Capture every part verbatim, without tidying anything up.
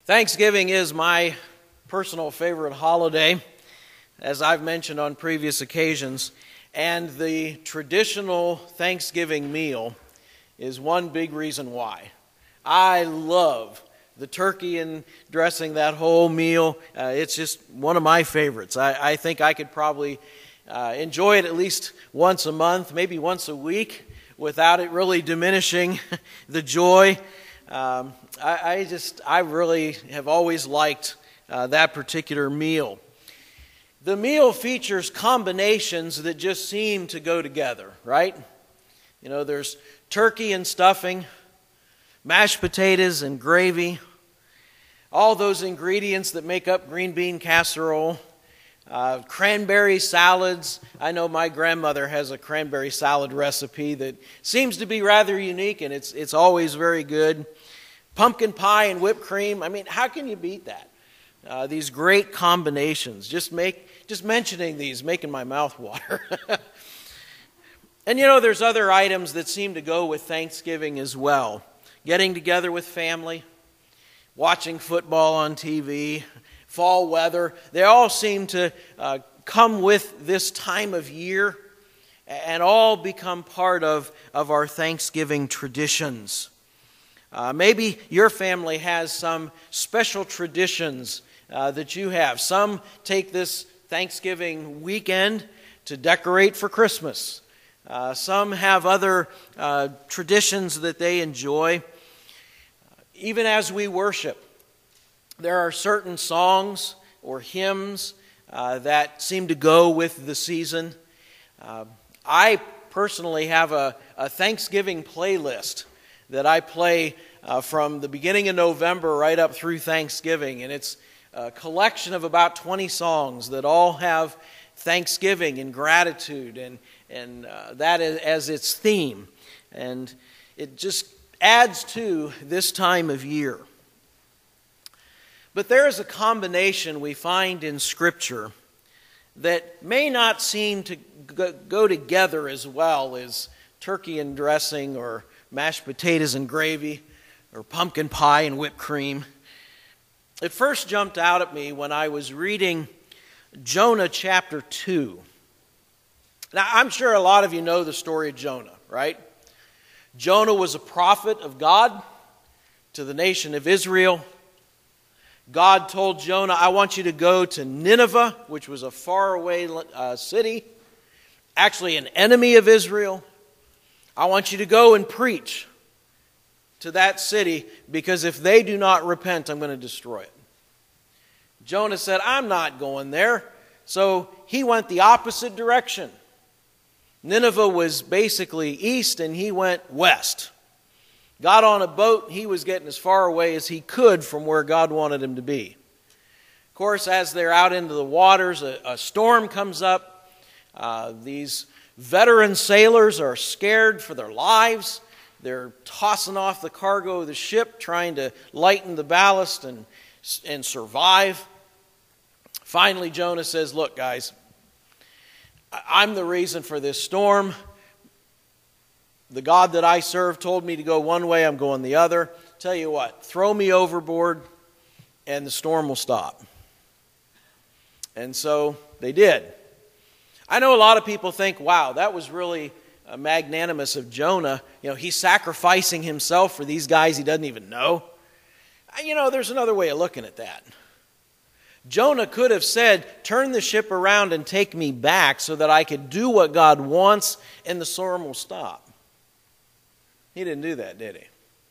Thanksgiving is my personal favorite holiday, as I've mentioned on previous occasions, and the traditional Thanksgiving meal is one big reason why. I love the turkey and dressing, that whole meal. Uh, it's just one of my favorites. I, I think I could probably uh, enjoy it at least once a month, maybe once a week, without it really diminishing the joy. Um, I, I just, I really have always liked uh, that particular meal. The meal features combinations that just seem to go together, right? You know, there's turkey and stuffing, mashed potatoes and gravy, all those ingredients that make up green bean casserole, uh, cranberry salads. I know my grandmother has a cranberry salad recipe that seems to be rather unique, and it's it's always very good. Pumpkin pie and whipped cream. I mean, how can you beat that? Uh, these great combinations. Just make just mentioning these making my mouth water. And you know, there's other items that seem to go with Thanksgiving as well. Getting together with family, watching football on T V, fall weather. They all seem to uh, come with this time of year and all become part of, of our Thanksgiving traditions. Uh, maybe your family has some special traditions uh, that you have. Some take this Thanksgiving weekend to decorate for Christmas. Uh, some have other uh, traditions that they enjoy. Even as we worship, there are certain songs or hymns uh, that seem to go with the season. Uh, I personally have a, a Thanksgiving playlist that I play uh, from the beginning of November right up through Thanksgiving, and it's a collection of about twenty songs that all have Thanksgiving and gratitude and and uh, that as its theme, and it just adds to this time of year. But there is a combination we find in Scripture that may not seem to go together as well as turkey and dressing or mashed potatoes and gravy or pumpkin pie and whipped cream. It first jumped out at me when I was reading Jonah chapter two. Now, I'm sure a lot of you know the story of Jonah, right? Jonah was a prophet of God to the nation of Israel. God told Jonah, I want you to go to Nineveh, which was a faraway uh, city, actually an enemy of Israel. I want you to go and preach to that city, because if they do not repent, I'm going to destroy it. Jonah said, I'm not going there. So he went the opposite direction. Nineveh was basically east, and he went west. Got on a boat. He was getting as far away as he could from where God wanted him to be. Of course, as they're out into the waters, a, a storm comes up. Uh, these veteran sailors are scared for their lives. They're tossing off the cargo of the ship, trying to lighten the ballast and, and survive. Finally, Jonah says, look, guys, I'm the reason for this storm. The God that I serve told me to go one way, I'm going the other. Tell you what, throw me overboard and the storm will stop. And so they did. I know a lot of people think, wow, that was really uh, magnanimous of Jonah. You know, he's sacrificing himself for these guys he doesn't even know. You know, there's another way of looking at that. Jonah could have said, turn the ship around and take me back so that I could do what God wants and the storm will stop. He didn't do that, did he?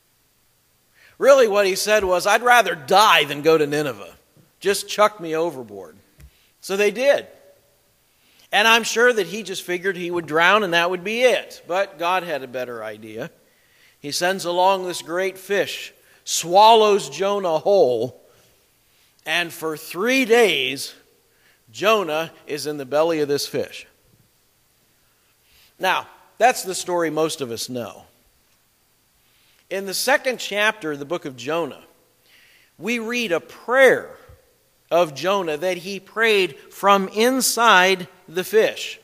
Really what he said was, I'd rather die than go to Nineveh. Just chuck me overboard. So they did. And I'm sure that he just figured he would drown and that would be it. But God had a better idea. He sends along this great fish, swallows Jonah whole, and for three days, Jonah is in the belly of this fish. Now, that's the story most of us know. In the second chapter of the book of Jonah, we read a prayer of Jonah that he prayed from inside the fish.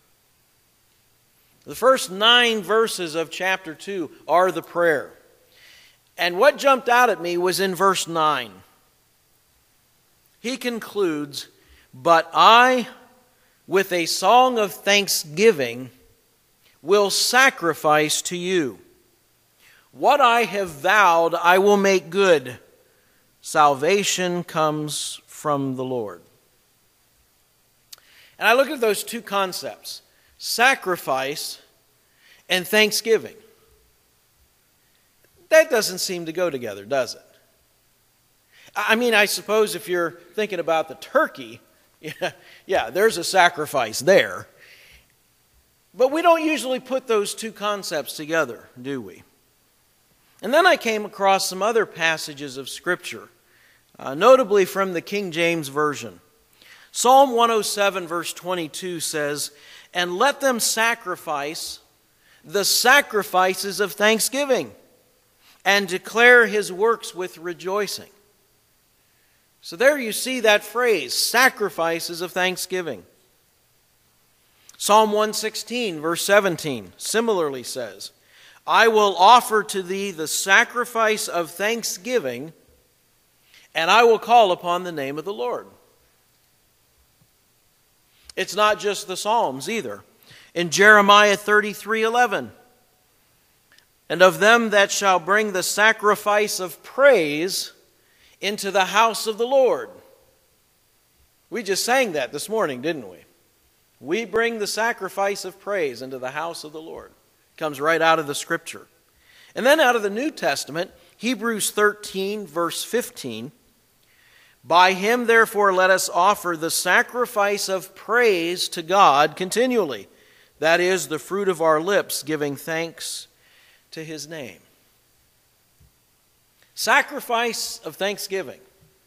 The first nine verses of chapter two are the prayer. And what jumped out at me was in verse nine. he concludes, "But I, with a song of thanksgiving, will sacrifice to you. What I have vowed I will make good. Salvation comes from the Lord." And I look at those two concepts, sacrifice and thanksgiving. That doesn't seem to go together, does it? I mean, I suppose if you're thinking about the turkey, yeah, yeah, there's a sacrifice there. But we don't usually put those two concepts together, do we? And then I came across some other passages of Scripture, uh, notably from the King James Version. Psalm one oh seven verse twenty-two says, "And let them sacrifice the sacrifices of thanksgiving, and declare his works with rejoicing." So there you see that phrase, sacrifices of thanksgiving. Psalm one sixteen verse seventeen similarly says, "I will offer to thee the sacrifice of thanksgiving, and I will call upon the name of the Lord." It's not just the Psalms either. In Jeremiah thirty-three eleven, "And of them that shall bring the sacrifice of praise into the house of the Lord." We just sang that this morning, didn't we? We bring the sacrifice of praise into the house of the Lord. Comes right out of the Scripture. And then out of the New Testament, Hebrews thirteen verse fifteen, "By him therefore let us offer the sacrifice of praise to God continually. That is the fruit of our lips, giving thanks to his name." Sacrifice of thanksgiving.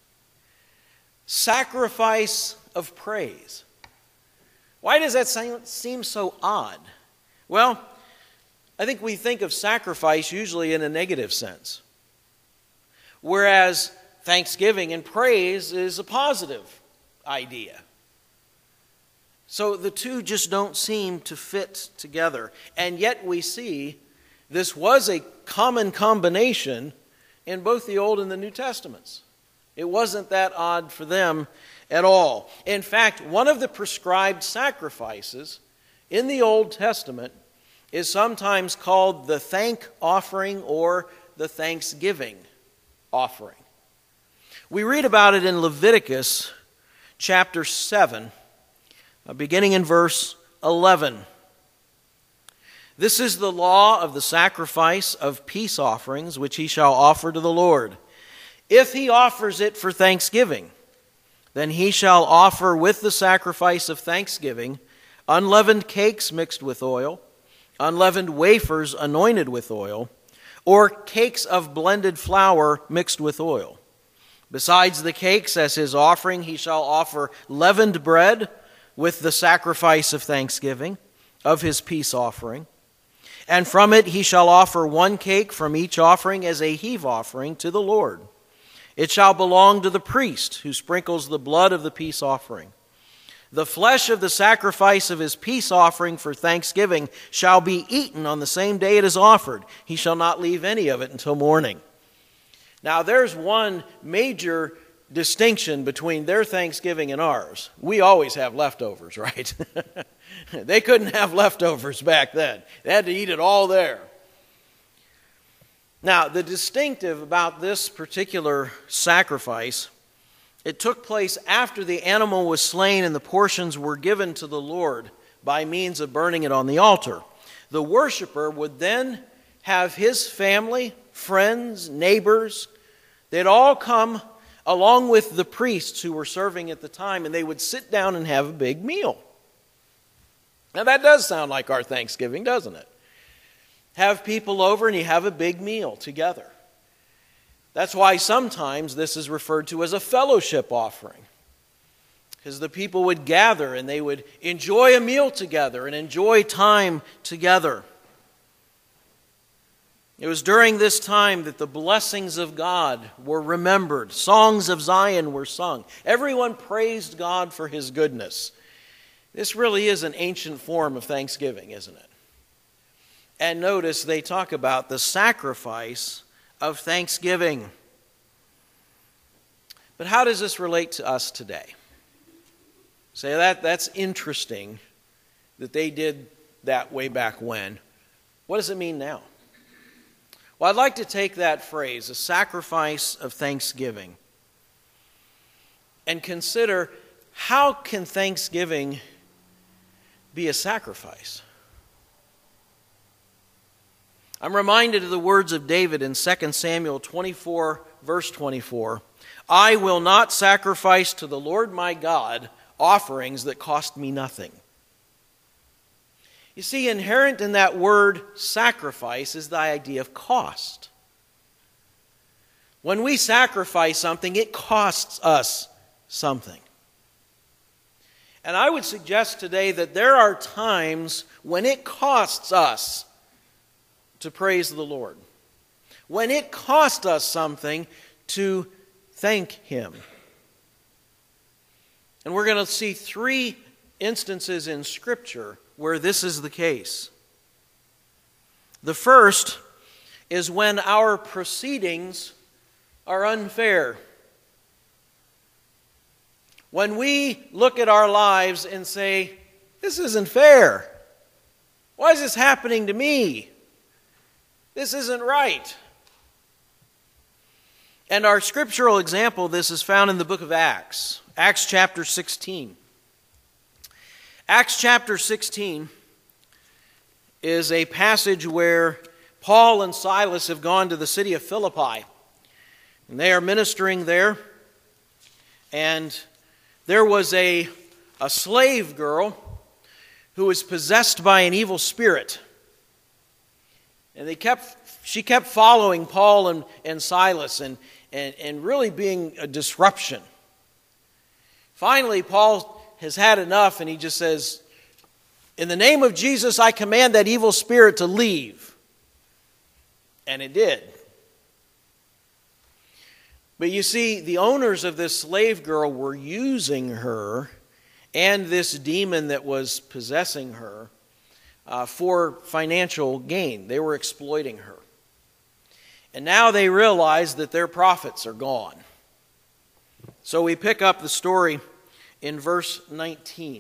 Sacrifice of praise. Why does that seem so odd? Well, I think we think of sacrifice usually in a negative sense, whereas thanksgiving and praise is a positive idea. So the two just don't seem to fit together. And yet we see this was a common combination in both the Old and the New Testaments. It wasn't that odd for them at all. In fact, one of the prescribed sacrifices in the Old Testament is sometimes called the thank offering or the thanksgiving offering. We read about it in Leviticus chapter seven, beginning in verse eleven. "This is the law of the sacrifice of peace offerings, which he shall offer to the Lord. If he offers it for thanksgiving, then he shall offer with the sacrifice of thanksgiving unleavened cakes mixed with oil, unleavened wafers anointed with oil, or cakes of blended flour mixed with oil. Besides the cakes, as his offering, he shall offer leavened bread with the sacrifice of thanksgiving of his peace offering. And from it he shall offer one cake from each offering as a heave offering to the Lord. It shall belong to the priest who sprinkles the blood of the peace offering. The flesh of the sacrifice of his peace offering for thanksgiving shall be eaten on the same day it is offered. He shall not leave any of it until morning." Now there's one major distinction between their Thanksgiving and ours. We always have leftovers, right? They couldn't have leftovers back then. They had to eat it all there. Now, the distinctive about this particular sacrifice, it took place after the animal was slain and the portions were given to the Lord by means of burning it on the altar. The worshiper would then have his family, friends, neighbors, they'd all come along with the priests who were serving at the time, and they would sit down and have a big meal. Now that does sound like our Thanksgiving, doesn't it? Have people over and you have a big meal together. That's why sometimes this is referred to as a fellowship offering, because the people would gather and they would enjoy a meal together and enjoy time together. It was during this time that the blessings of God were remembered. Songs of Zion were sung. Everyone praised God for his goodness. This really is an ancient form of thanksgiving, isn't it? And notice they talk about the sacrifice of thanksgiving. But how does this relate to us today? Say that that's interesting that they did that way back when. What does it mean now? Well, I'd like to take that phrase, a sacrifice of thanksgiving, and consider how can thanksgiving be a sacrifice? I'm reminded of the words of David in Second Samuel twenty-four, verse twenty-four. I will not sacrifice to the Lord my God offerings that cost me nothing. You see, inherent in that word sacrifice is the idea of cost. When we sacrifice something, it costs us something. And I would suggest today that there are times when it costs us to praise the Lord. When it costs us something to thank Him. And we're going to see three instances in Scripture where this is the case. The first is when our proceedings are unfair. When we look at our lives and say, this isn't fair. Why is this happening to me? This isn't right. And our scriptural example of this is found in the book of Acts, Acts chapter sixteen. Acts chapter sixteen is a passage where Paul and Silas have gone to the city of Philippi. And they are ministering there. And there was a, a slave girl who was possessed by an evil spirit. And they kept she kept following Paul and, and Silas and, and, and really being a disruption. Finally, Paul has had enough, and he just says, in the name of Jesus, I command that evil spirit to leave. And it did. But you see, the owners of this slave girl were using her and this demon that was possessing her uh, for financial gain. They were exploiting her. And now they realize that their profits are gone. So we pick up the story in verse nineteen.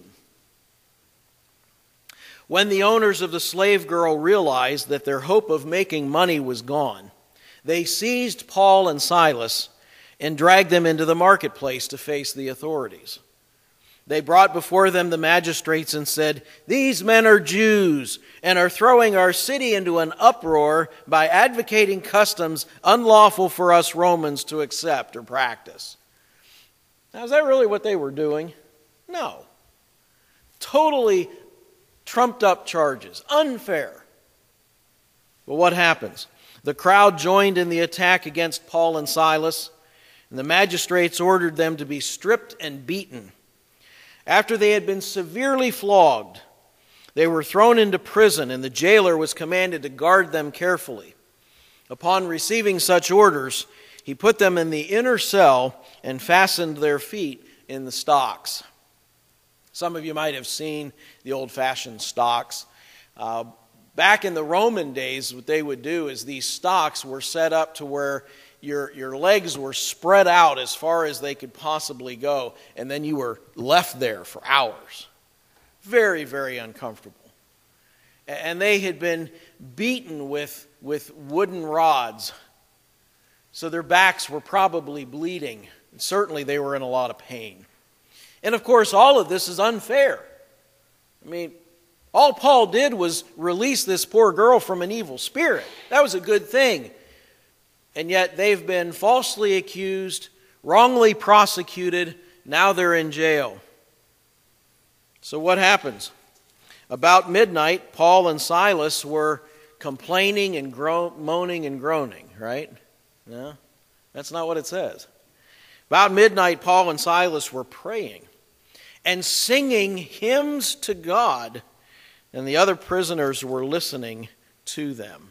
When the owners of the slave girl realized that their hope of making money was gone, they seized Paul and Silas and dragged them into the marketplace to face the authorities. They brought before them the magistrates and said, "These men are Jews and are throwing our city into an uproar by advocating customs unlawful for us Romans to accept or practice." Now, is that really what they were doing? No. Totally trumped up charges. Unfair. But what happens? The crowd joined in the attack against Paul and Silas, and the magistrates ordered them to be stripped and beaten. After they had been severely flogged, they were thrown into prison, and the jailer was commanded to guard them carefully. Upon receiving such orders, he put them in the inner cell and fastened their feet in the stocks. Some of you might have seen the old-fashioned stocks. Uh, back in the Roman days, what they would do is these stocks were set up to where your, your legs were spread out as far as they could possibly go, and then you were left there for hours. Very, very uncomfortable. And they had been beaten with, with wooden rods, so their backs were probably bleeding. And certainly they were in a lot of pain. And of course, all of this is unfair. I mean, all Paul did was release this poor girl from an evil spirit. That was a good thing. And yet they've been falsely accused, wrongly prosecuted. Now they're in jail. So what happens? About midnight, Paul and Silas were complaining and gro- moaning and groaning, right? No, that's not what it says. About midnight, Paul and Silas were praying and singing hymns to God, and the other prisoners were listening to them.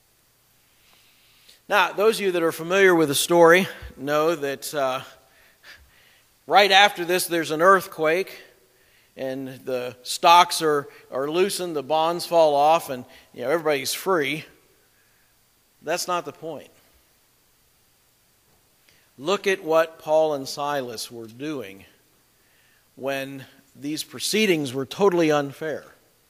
Now, those of you that are familiar with the story know that uh, right after this there's an earthquake, and the stocks are, are loosened, the bonds fall off, and you know everybody's free. That's not the point. Look at what Paul and Silas were doing when these proceedings were totally unfair.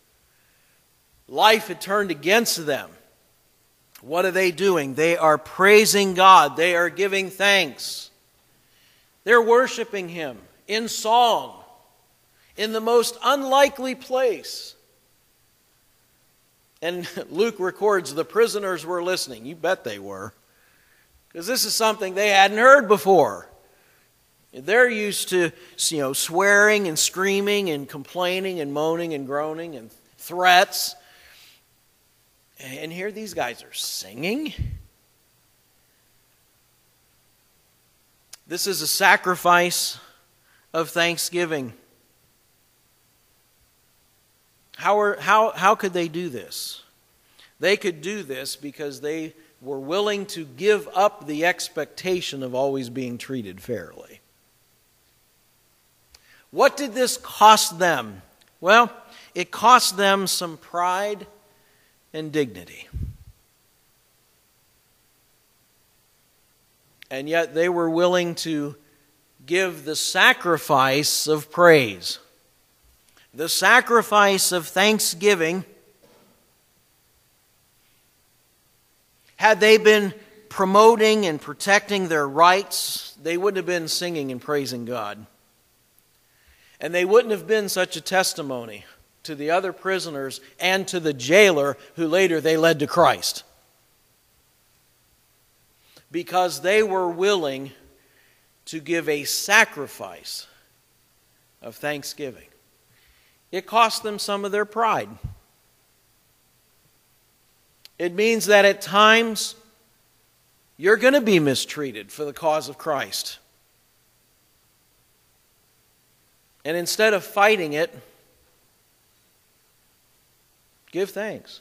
Life had turned against them. What are they doing? They are praising God. They are giving thanks. They're worshiping Him in song, in the most unlikely place. And Luke records the prisoners were listening. You bet they were. Because this is something they hadn't heard before. They're used to, you know, swearing and screaming and complaining and moaning and groaning and threats. And here these guys are singing. This is a sacrifice of thanksgiving. How, are, how, how could they do this? They could do this because they were willing to give up the expectation of always being treated fairly. What did this cost them? Well, it cost them some pride and dignity. And yet they were willing to give the sacrifice of praise, the sacrifice of thanksgiving. Had they been promoting and protecting their rights, they wouldn't have been singing and praising God. And they wouldn't have been such a testimony to the other prisoners and to the jailer who later they led to Christ. Because they were willing to give a sacrifice of thanksgiving. It cost them some of their pride. It means that at times you're going to be mistreated for the cause of Christ. And instead of fighting it, give thanks.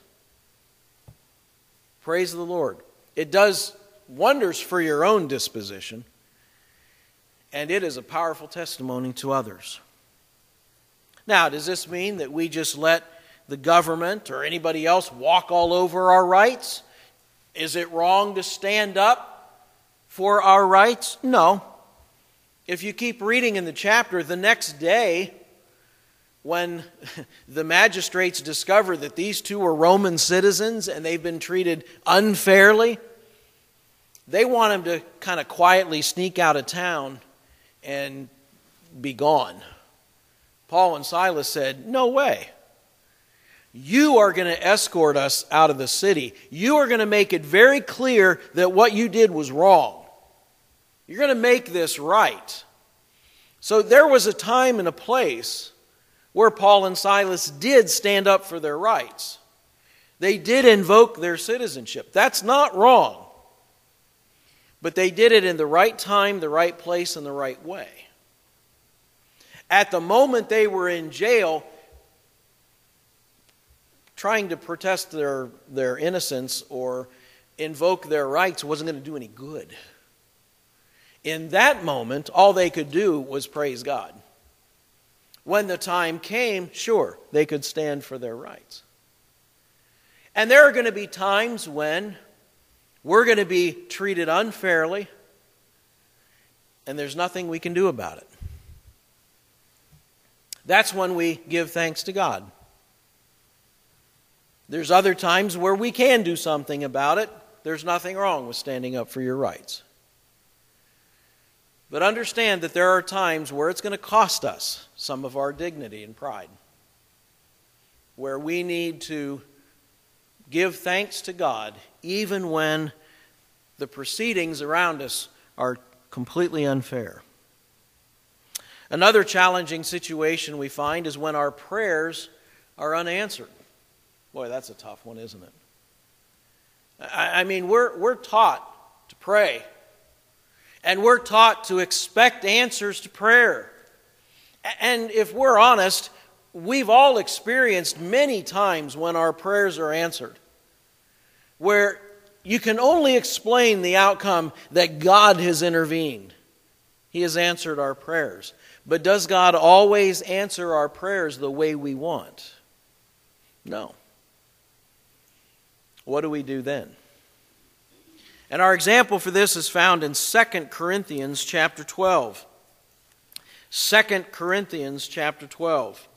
Praise the Lord. It does wonders for your own disposition, and it is a powerful testimony to others. Now, does this mean that we just let the government or anybody else walk all over our rights? Is it wrong to stand up for our rights? No. If you keep reading in the chapter, the next day, when the magistrates discover that these two are Roman citizens and they've been treated unfairly, they want them to kind of quietly sneak out of town and be gone. Paul and Silas said, "No way. You are going to escort us out of the city. You are going to make it very clear that what you did was wrong. You're going to make this right." So there was a time and a place where Paul and Silas did stand up for their rights. They did invoke their citizenship. That's not wrong. But they did it in the right time, the right place, and the right way. At the moment they were in jail, trying to protest their, their innocence or invoke their rights wasn't going to do any good. In that moment, all they could do was praise God. When the time came, sure, they could stand for their rights. And there are going to be times when we're going to be treated unfairly, and there's nothing we can do about it. That's when we give thanks to God. There's other times where we can do something about it. There's nothing wrong with standing up for your rights. But understand that there are times where it's going to cost us some of our dignity and pride, where we need to give thanks to God even when the proceedings around us are completely unfair. Another challenging situation we find is when our prayers are unanswered. Boy, that's a tough one, isn't it? I, I mean, we're, we're taught to pray. And we're taught to expect answers to prayer. And if we're honest, we've all experienced many times when our prayers are answered, where you can only explain the outcome that God has intervened. He has answered our prayers. But does God always answer our prayers the way we want? No. What do we do then? And our example for this is found in Second Corinthians chapter twelve. Second Corinthians chapter twelve.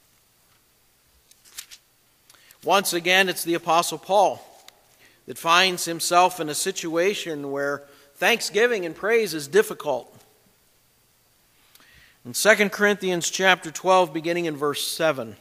Once again, it's the Apostle Paul that finds himself in a situation where thanksgiving and praise is difficult. In Second Corinthians chapter twelve, beginning in verse seven,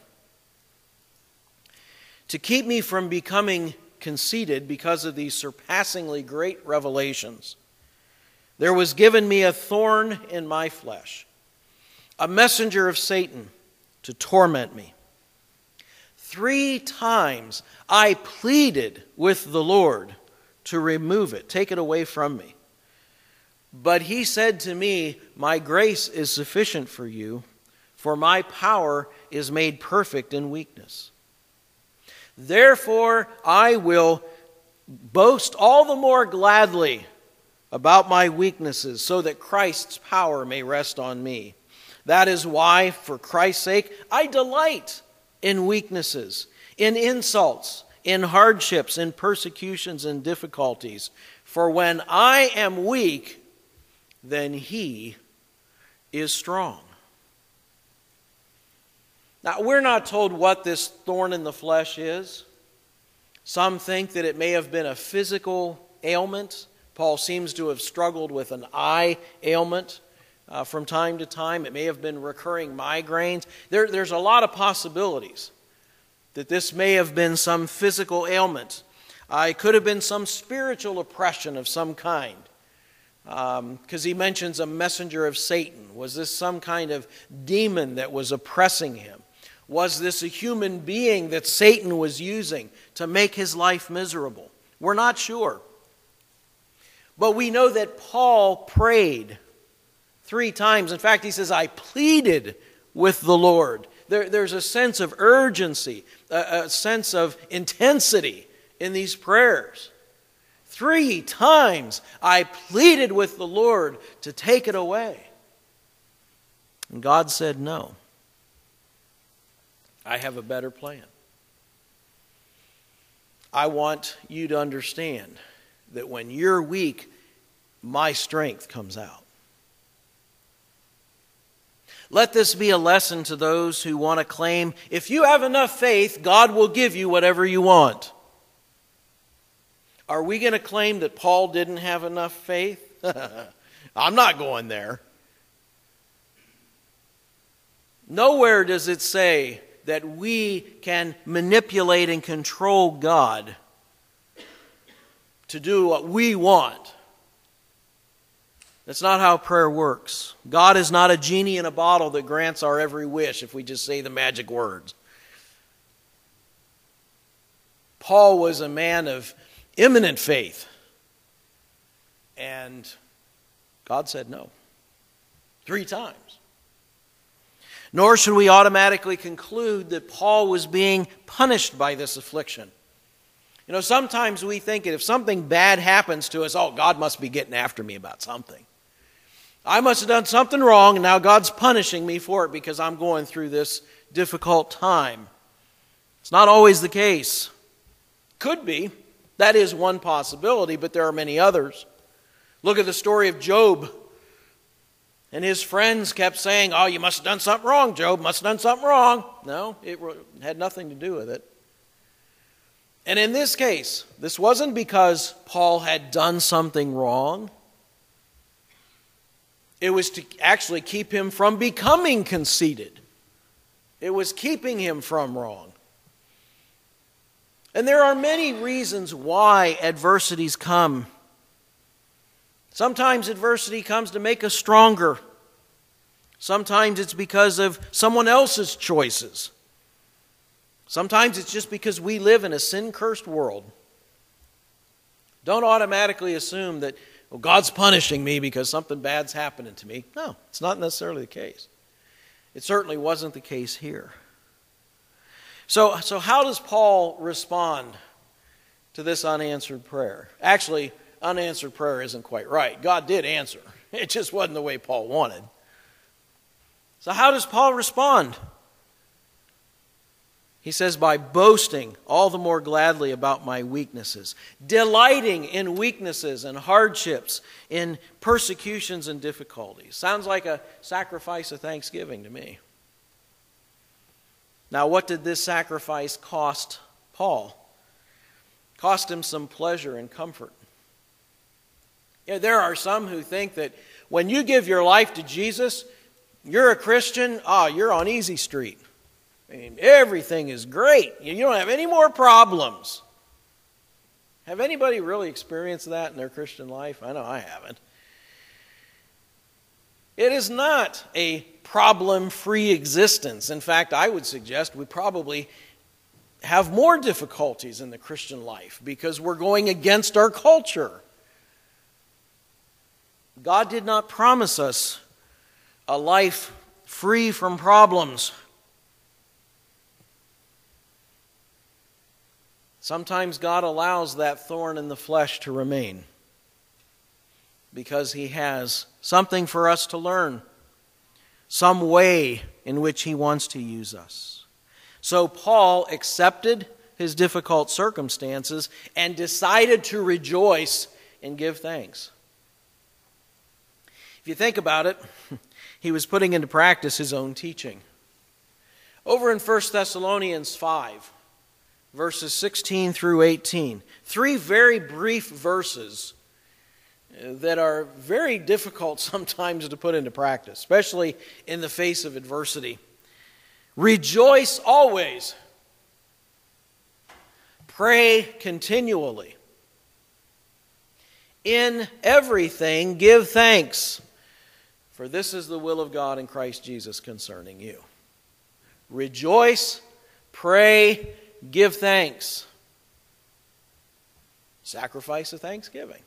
to keep me from becoming conceited because of these surpassingly great revelations, there was given me a thorn in my flesh, a messenger of Satan to torment me. Three times I pleaded with the Lord to remove it, take it away from me. But he said to me, my grace is sufficient for you, for my power is made perfect in weakness. Therefore I will boast all the more gladly about my weaknesses, so that Christ's power may rest on me. That is why, for Christ's sake, I delight in weaknesses, in insults, in hardships, in persecutions and difficulties. For when I am weak, then he is strong. Now, we're not told what this thorn in the flesh is. Some think that it may have been a physical ailment. Paul seems to have struggled with an eye ailment uh, from time to time. It may have been recurring migraines. There, there's a lot of possibilities that this may have been some physical ailment. Uh, it could have been some spiritual oppression of some kind. Because um, he mentions a messenger of Satan. Was this some kind of demon that was oppressing him? Was this a human being that Satan was using to make his life miserable? We're not sure. But we know that Paul prayed three times. In fact, he says, I pleaded with the Lord. There, there's a sense of urgency, a, a sense of intensity in these prayers. Three times I pleaded with the Lord to take it away. And God said, no. I have a better plan. I want you to understand that when you're weak, my strength comes out. Let this be a lesson to those who want to claim, if you have enough faith, God will give you whatever you want. Are we going to claim that Paul didn't have enough faith? I'm not going there. Nowhere does it say that we can manipulate and control God to do what we want. That's not how prayer works. God is not a genie in a bottle that grants our every wish if we just say the magic words. Paul was a man of imminent faith. And God said no. Three times. Nor should we automatically conclude that Paul was being punished by this affliction. You know, sometimes we think that if something bad happens to us, oh, God must be getting after me about something. I must have done something wrong, and now God's punishing me for it because I'm going through this difficult time. It's not always the case. Could be. That is one possibility, but there are many others. Look at the story of Job. And his friends kept saying, oh, you must have done something wrong, Job. Must have done something wrong. No, it had nothing to do with it. And in this case, this wasn't because Paul had done something wrong. It was to actually keep him from becoming conceited. It was keeping him from wrong. And there are many reasons why adversities come. Sometimes adversity comes to make us stronger. Sometimes it's because of someone else's choices. Sometimes it's just because we live in a sin-cursed world. Don't automatically assume that, well, God's punishing me because something bad's happening to me. No, it's not necessarily the case. It certainly wasn't the case here. So, so how does Paul respond to this unanswered prayer? Actually, unanswered prayer isn't quite right. God did answer. It just wasn't the way Paul wanted. So how does Paul respond? He says, by boasting all the more gladly about my weaknesses, delighting in weaknesses and hardships, in persecutions and difficulties. Sounds like a sacrifice of thanksgiving to me. Now, what did this sacrifice cost Paul? Cost him some pleasure and comfort. Yeah, there are some who think that when you give your life to Jesus, you're a Christian, ah, you're on easy street. I mean, everything is great. You don't have any more problems. Have anybody really experienced that in their Christian life? I know I haven't. It is not a problem-free existence. In fact, I would suggest we probably have more difficulties in the Christian life because we're going against our culture. God did not promise us a life free from problems. Sometimes God allows that thorn in the flesh to remain because He has something for us to learn, some way in which He wants to use us. So Paul accepted his difficult circumstances and decided to rejoice and give thanks. If you think about it, he was putting into practice his own teaching. Over in First Thessalonians five, verses sixteen through eighteen. Three very brief verses that are very difficult sometimes to put into practice, especially in the face of adversity. Rejoice always. Pray continually. In everything give thanks, for this is the will of God in Christ Jesus concerning you. Rejoice, pray, give thanks. Sacrifice of thanksgiving.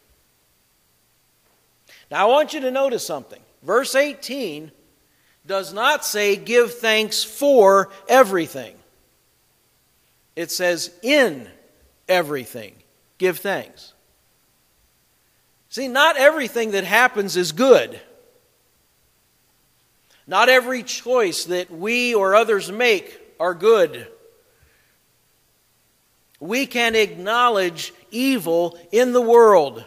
Now I want you to notice something. Verse eighteen does not say give thanks for everything. It says in everything give thanks. See, not everything that happens is good. Not every choice that we or others make are good. We can acknowledge evil in the world.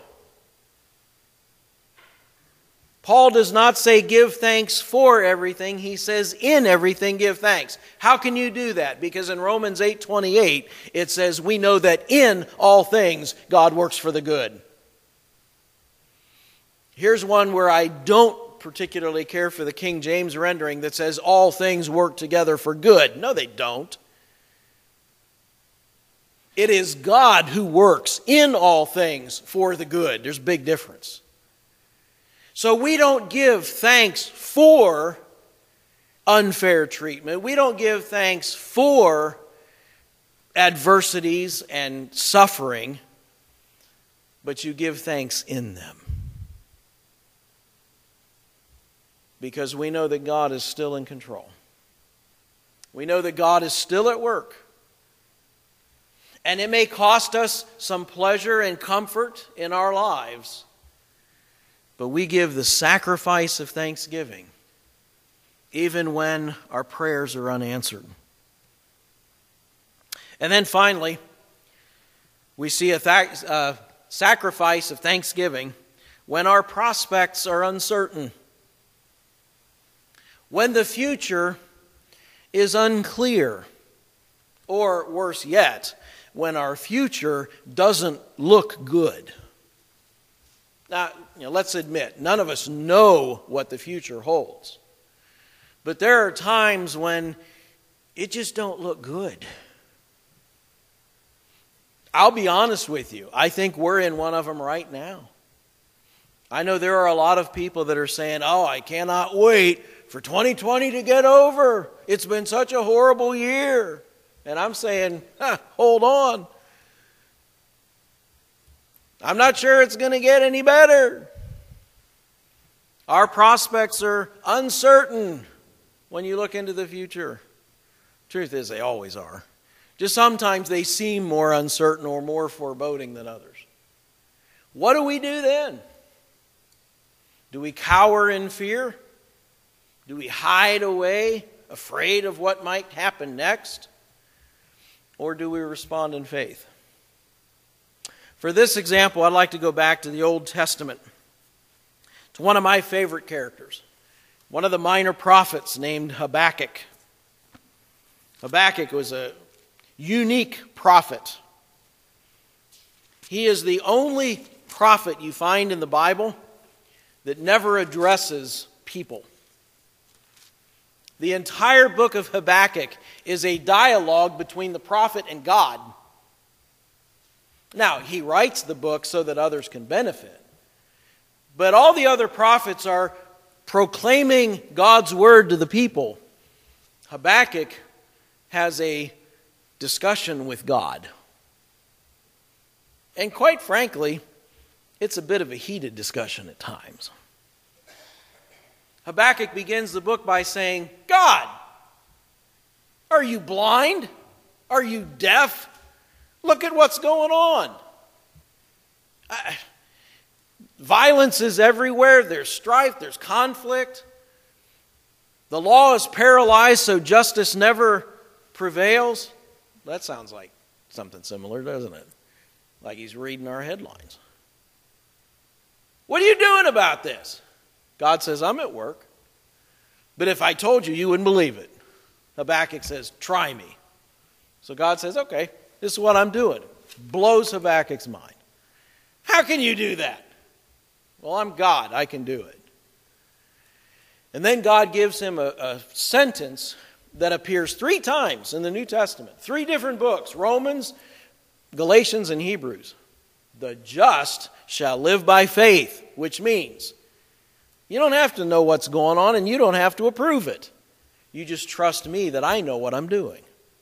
Paul does not say give thanks for everything. He says in everything give thanks. How can you do that? Because in Romans eight twenty-eight it says we know that in all things God works for the good. Here's one where I don't particularly care for the King James rendering that says all things work together for good. No, they don't. It is God who works in all things for the good. There's a big difference. So we don't give thanks for unfair treatment. We don't give thanks for adversities and suffering, but you give thanks in them. Because we know that God is still in control. We know that God is still at work. And it may cost us some pleasure and comfort in our lives, but we give the sacrifice of thanksgiving even when our prayers are unanswered. And then finally, we see a th- uh, sacrifice of thanksgiving when our prospects are uncertain. When the future is unclear, or worse yet, when our future doesn't look good. Now, you know, let's admit, none of us know what the future holds. But there are times when it just don't look good. I'll be honest with you. I think we're in one of them right now. I know there are a lot of people that are saying, oh, I cannot wait for twenty twenty to get over. It's been such a horrible year. And I'm saying, huh, hold on. I'm not sure it's going to get any better. Our prospects are uncertain when you look into the future. Truth is, they always are. Just sometimes they seem more uncertain or more foreboding than others. What do we do then? Do we cower in fear? Do we hide away, afraid of what might happen next? or do we respond in faith? For this example, I'd like to go back to the Old Testament. It's one of my favorite characters, one of the minor prophets named Habakkuk. Habakkuk was a unique prophet. He is the only prophet you find in the Bible that never addresses people. The entire book of Habakkuk is a dialogue between the prophet and God. Now, he writes the book so that others can benefit. But all the other prophets are proclaiming God's word to the people. Habakkuk has a discussion with God. And quite frankly, it's a bit of a heated discussion at times. Habakkuk begins the book by saying, God, are you blind? Are you deaf? Look at what's going on. I, violence is everywhere. There's strife. There's conflict. The law is paralyzed, so justice never prevails. That sounds like something similar, doesn't it? Like he's reading our headlines. What are you doing about this? God says, I'm at work. But if I told you, you wouldn't believe it. Habakkuk says, try me. So God says, okay, this is what I'm doing. Blows Habakkuk's mind. How can you do that? Well, I'm God. I can do it. And then God gives him a, a sentence that appears three times in the New Testament. Three different books, Romans, Galatians, and Hebrews. The just shall live by faith, which means you don't have to know what's going on and you don't have to approve it. You just trust me that I know what I'm doing.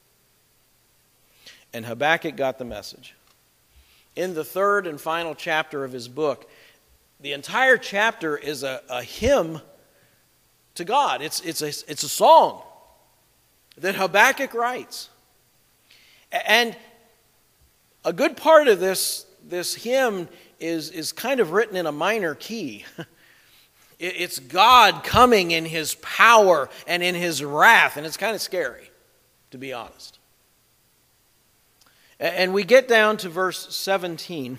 And Habakkuk got the message. In the third and final chapter of his book, the entire chapter is a, a hymn to God. It's, it's, a, it's a song that Habakkuk writes. And a good part of this, this hymn is, is kind of written in a minor key. It's God coming in his power and in his wrath, and it's kind of scary, to be honest. And we get down to verse seventeen.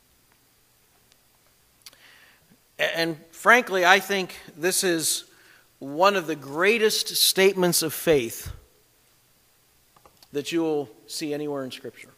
And frankly, I think this is one of the greatest statements of faith that you will see anywhere in Scripture.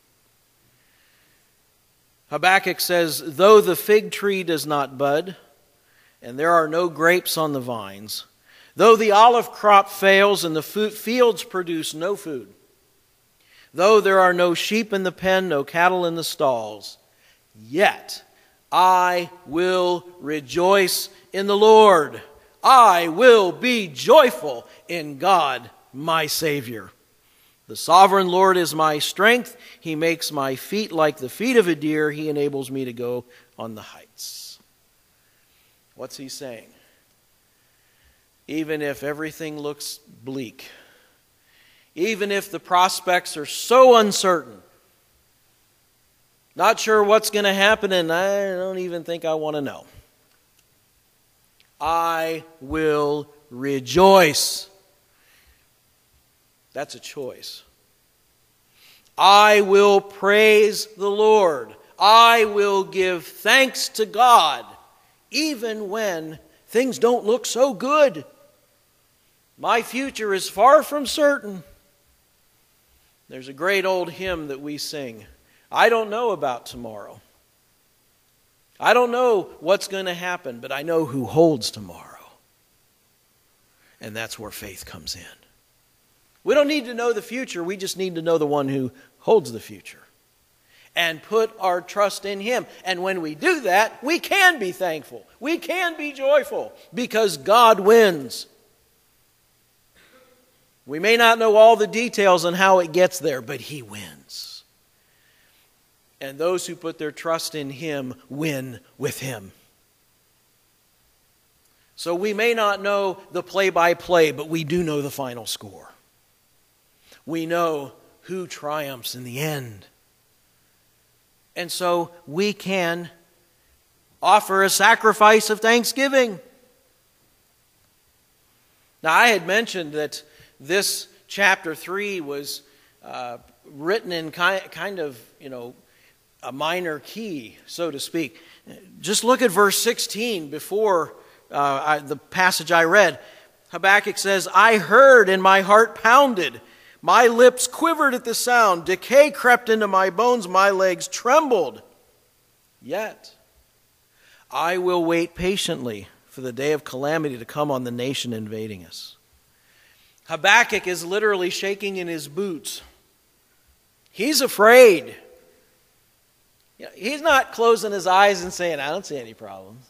Habakkuk says, though the fig tree does not bud, and there are no grapes on the vines, though the olive crop fails and the fields produce no food, though there are no sheep in the pen, no cattle in the stalls, yet I will rejoice in the Lord. I will be joyful in God, my Savior. The sovereign Lord is my strength. He makes my feet like the feet of a deer. He enables me to go on the heights. What's he saying? Even if everything looks bleak, even if the prospects are so uncertain, not sure what's going to happen, and I don't even think I want to know, I will rejoice. That's a choice. I will praise the Lord. I will give thanks to God, even when things don't look so good. My future is far from certain. There's a great old hymn that we sing. I don't know about tomorrow. I don't know what's going to happen, but I know who holds tomorrow. And that's where faith comes in. We don't need to know the future. We just need to know the one who holds the future. And put our trust in Him. And when we do that, we can be thankful. We can be joyful because God wins. We may not know all the details on how it gets there, but He wins. And those who put their trust in Him win with Him. So we may not know the play-by-play, but we do know the final score. We know who triumphs in the end. And so we can offer a sacrifice of thanksgiving. Now, I had mentioned that this chapter three was uh, written in kind, kind of, you know, a minor key, so to speak. Just look at verse sixteen before uh, I, the passage I read. Habakkuk says, I heard and my heart pounded. My lips quivered at the sound. Decay crept into my bones. My legs trembled. Yet I will wait patiently for the day of calamity to come on the nation invading us. Habakkuk is literally shaking in his boots. He's afraid. He's not closing his eyes and saying, I don't see any problems.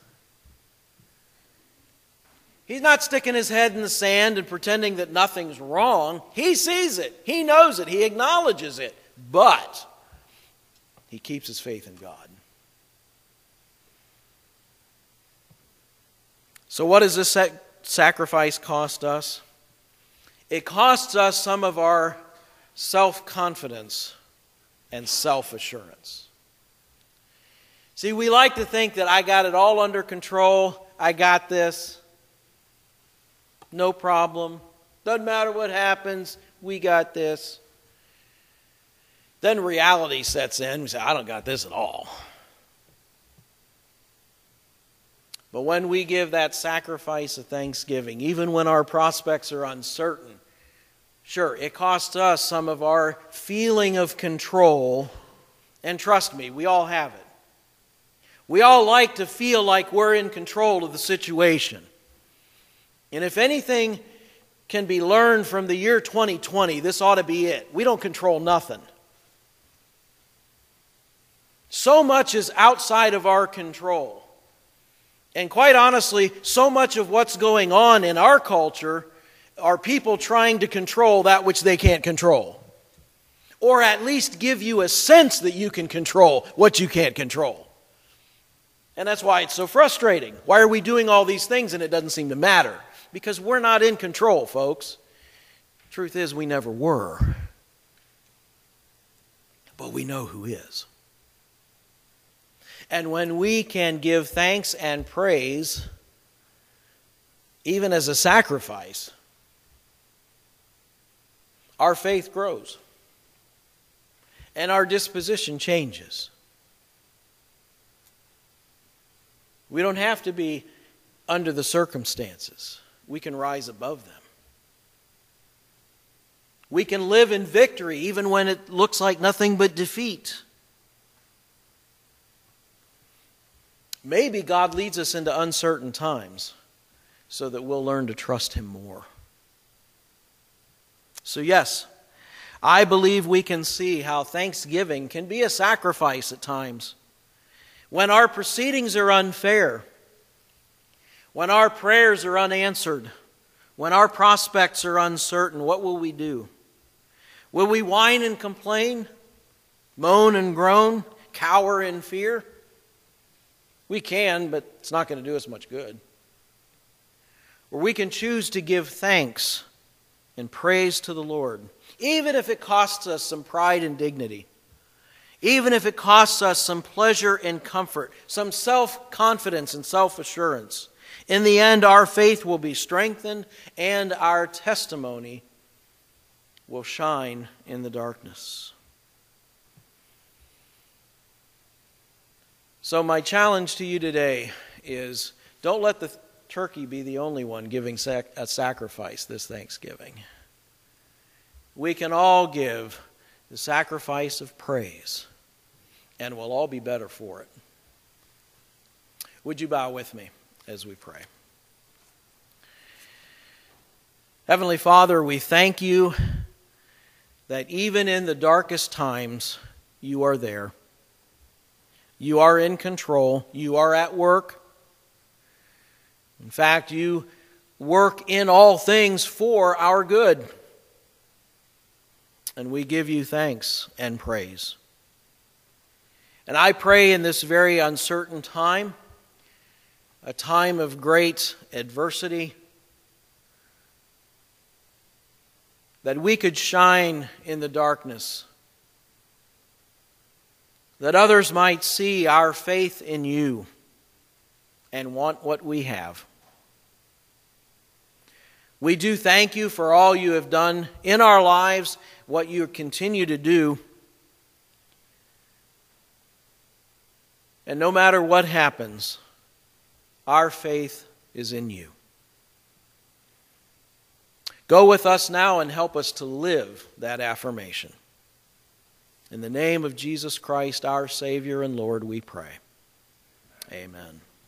He's not sticking his head in the sand and pretending that nothing's wrong. He sees it. He knows it. He acknowledges it. But he keeps his faith in God. So what does this sac- sacrifice cost us? It costs us some of our self-confidence and self-assurance. See, we like to think that I got it all under control. I got this. No problem. Doesn't matter what happens. We got this. Then reality sets in. We say, I don't got this at all. But when we give that sacrifice of thanksgiving, even when our prospects are uncertain, sure, it costs us some of our feeling of control. And trust me, we all have it. We all like to feel like we're in control of the situation. And if anything can be learned from the year twenty twenty, this ought to be it. We don't control nothing. So much is outside of our control. And quite honestly, so much of what's going on in our culture are people trying to control that which they can't control. Or at least give you a sense that you can control what you can't control. And that's why it's so frustrating. Why are we doing all these things and it doesn't seem to matter? Because we're not in control, folks. Truth is, we never were. But we know who is. And when we can give thanks and praise, even as a sacrifice, our faith grows. And our disposition changes. We don't have to be under the circumstances. We can rise above them. We can live in victory even when it looks like nothing but defeat. Maybe God leads us into uncertain times so that we'll learn to trust Him more. So yes, I believe we can see how thanksgiving can be a sacrifice at times. When our proceedings are unfair, when our prayers are unanswered, when our prospects are uncertain, what will we do? Will we whine and complain, moan and groan, cower in fear? We can, but it's not going to do us much good. Or we can choose to give thanks and praise to the Lord, even if it costs us some pride and dignity. Even if it costs us some pleasure and comfort, some self-confidence and self-assurance. In the end, our faith will be strengthened and our testimony will shine in the darkness. So my challenge to you today is, don't let the turkey be the only one giving sac- a sacrifice this Thanksgiving. We can all give the sacrifice of praise, and we'll all be better for it. Would you bow with me as we pray? Heavenly Father, we thank you that even in the darkest times, you are there. You are in control. You are at work. In fact, you work in all things for our good. And we give you thanks and praise. And I pray in this very uncertain time, a time of great adversity, that we could shine in the darkness, that others might see our faith in you and want what we have. We do thank you for all you have done in our lives, what you continue to do. And no matter what happens, our faith is in you. Go with us now and help us to live that affirmation. In the name of Jesus Christ, our Savior and Lord, we pray. Amen.